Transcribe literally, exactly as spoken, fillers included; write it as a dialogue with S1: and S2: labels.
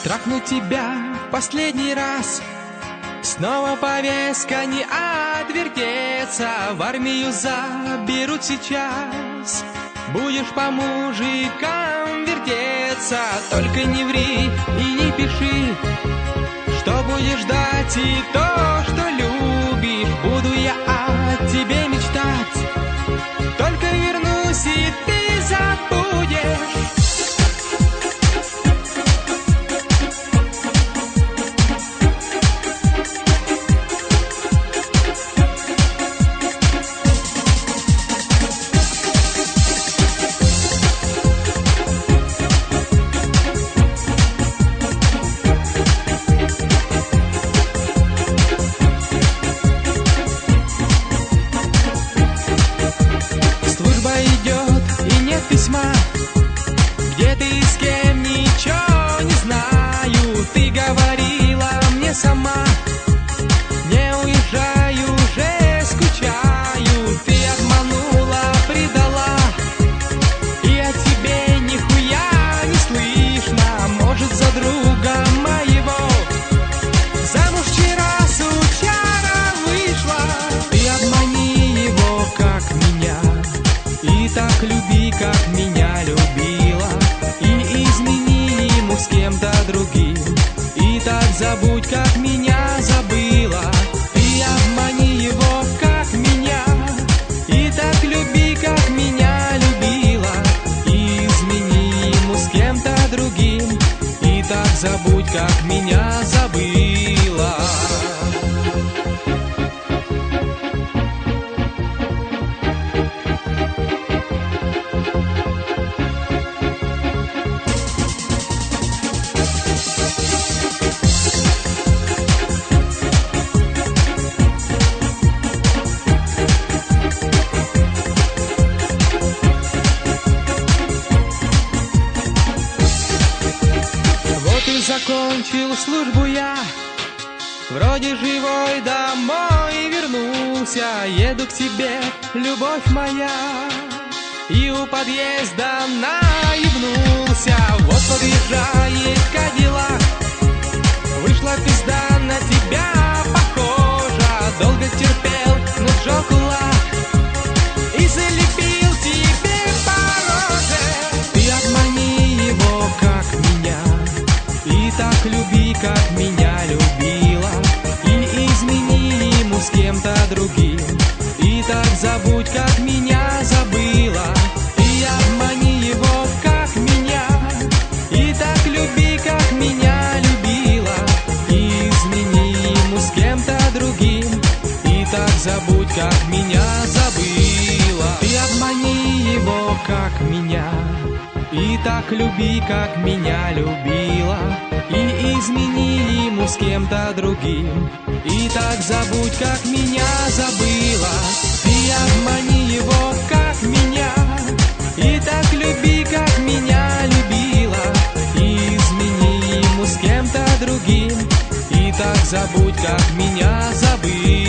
S1: трахну тебя в последний раз. Снова повестка не отвертеться, в армию заберут сейчас. Будешь по мужикам вертеться, только не ври и не пиши, что будешь ждать и то, что любишь. Буду я о тебе мечтать, только вернусь и ты забудешь. Где ты и с кем, ничего не знаю. Ты говорила мне сама, не уезжай, уже скучаю. Ты обманула, предала, и о тебе нихуя не слышно. Может, за друга моего замуж вчера сучара вышла. Ты обмани его, как меня, и так люби, как меня любила, и измени ему с кем-то другим, и так забудь, как меня забыла. Ты обмани его, как меня, и так люби, как меня любила, и измени ему с кем-то другим, и так забудь, как меня забыла. Закончил службу я, вроде живой, домой вернулся. Еду к тебе, любовь моя, и у подъезда наебнулся. Вот подъезжает Кадиллак, вышла пизда, на тебя похожа. Долго терпел, но сжег кулак и залепил тебе по роже. Ты обмани его, как меня, и так люби, как меня любила, и измени ему с кем-то другим, и так забудь, как меня забыла. И обмани его, как меня, и так люби, как меня любила, и измени ему с кем-то другим, и так забудь, как меня забыла. Ты обмани его, как меня, и так люби, как меня любила, и измени ему с кем-то другим, и так забудь, как меня забыла. Ты обмани его, как меня, и так люби, как меня любила, и измени ему с кем-то другим, и так забудь, как меня забыла.